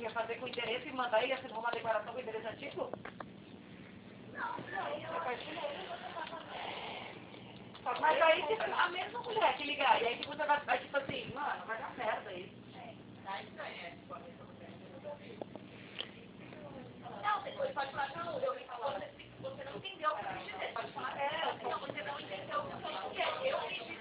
quer fazer com interesse e mandar ele assinar uma declaração com interesse antigo? Não. Mas aí, a mesma mulher que ligar, e aí que você vai tipo assim, mano, vai dar merda isso. Não, depois pode falar, não, você não entendeu o que eu quis dizer, pode falar, não, você não entendeu o que eu quis dizer, eu quis dizer.